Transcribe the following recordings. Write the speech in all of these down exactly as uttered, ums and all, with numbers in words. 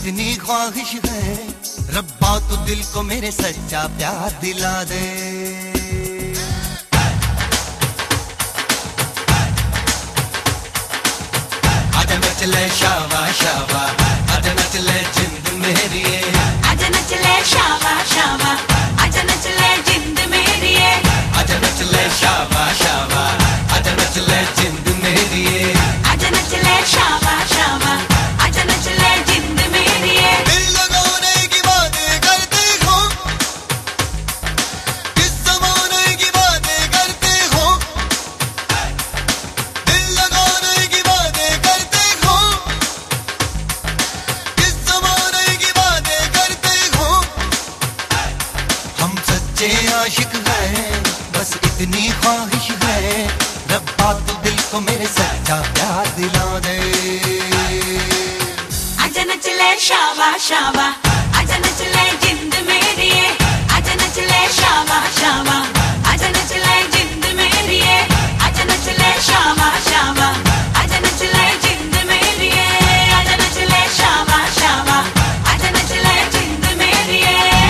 इतनी ख्वाहिश है, रब्बा तू दिल को मेरे सच्चा प्यार दिला दे। आजा नच ले शावा शावा, आजा नच ले जिंद मेरी, आजा नच ले शावा शावा, आजा नच ले जिंद मेरी, आजा नच ले शावा शावा, आजा नच ले जिंद मेरी, आजा नच ले शावा शावा, आजा नच ले जिंद मेरी। दिल लगाने की बातें करते हो, किस जमाने की बातें करते हो, दिल लगाने की बातें करते हो, किस जमाने की बातें करते हो। हम सच्चे आशिक हैं, बस इतनी ख्वाहिश है, रब्बा तू दिल को मेरे सच्चा प्यार दिला दे। आजा नच ले शावा शावा, आजा नच ले जिंद मेरी, आजा नच ले शावा शावा, आजा नच ले जिंद मेरी, आजा नच ले शावा शावा, आजा नच ले जिंद मेरी, आजा नच ले शावा शावा, आजा नच ले जिंद मेरी।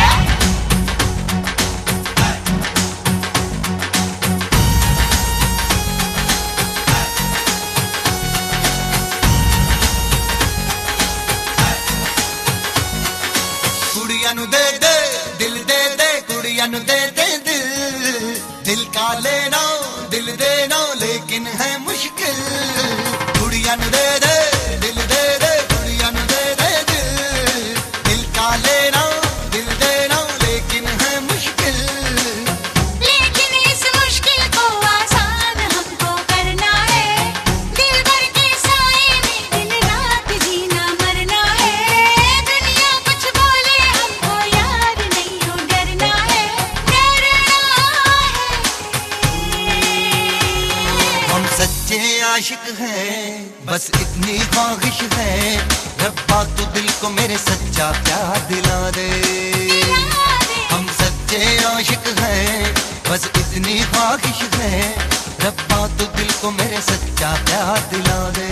कुड़ियां नु दे दे दिल, दे दे कुड़ियां नु दे दे दिल, दिल का लेना दिल देना लेकिन है मुश्किल। कुड़ियां नु दे दे दिल, दे दे कुड़ियां नु दे दे दिल, दिल का लेना दिल देना लेकिन है मुश्किल। लेकिन इस मुश्किल को आसान हमको करना है, दिल भर के साए में दिन रात जीना मरना है। दुनिया कुछ बोले हमको यार नहीं हो डरना है, डरना है। हम सच्चे आशिक हैं, बस इतनी ख्वाहिश है, रब्बा तू दिल को मेरे सच्चा प्यार दिला दे। हम सच्चे आशिक हैं, बस इतनी ख्वाहिश है, रब्बा तू दिल को मेरे सच्चा प्यार दिला दे।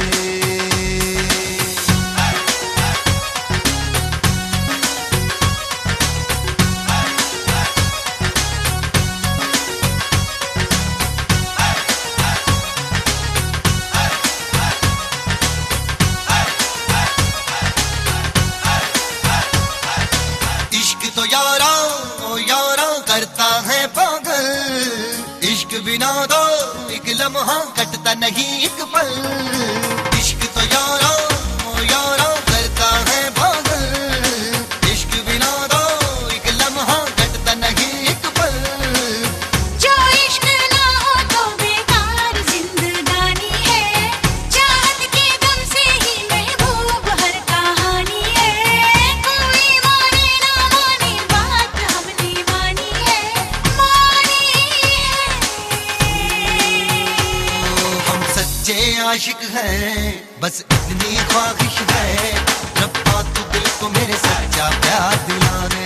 इश्क तो यारा ओ यारा करता है पागल, इश्क बिना तो एक लम्हा कटता नहीं एक पल। इश्क तो यारा ओ यारा करता है पागल, इश्क बिना तो एक लम्हा कटता नहीं एक पल। जो इश्क ना हो तो बेकार जिंदगानी है, चाहत के दम से ही महबूब हर कहानी है। कोई माने ना माने बात हमने मानी है, मानी है। हम सच्चे आशिक हैं, बस इतनी ख्वाहिश है, रब्बा तू दिल को मेरे सच्चा प्यार दिला दे।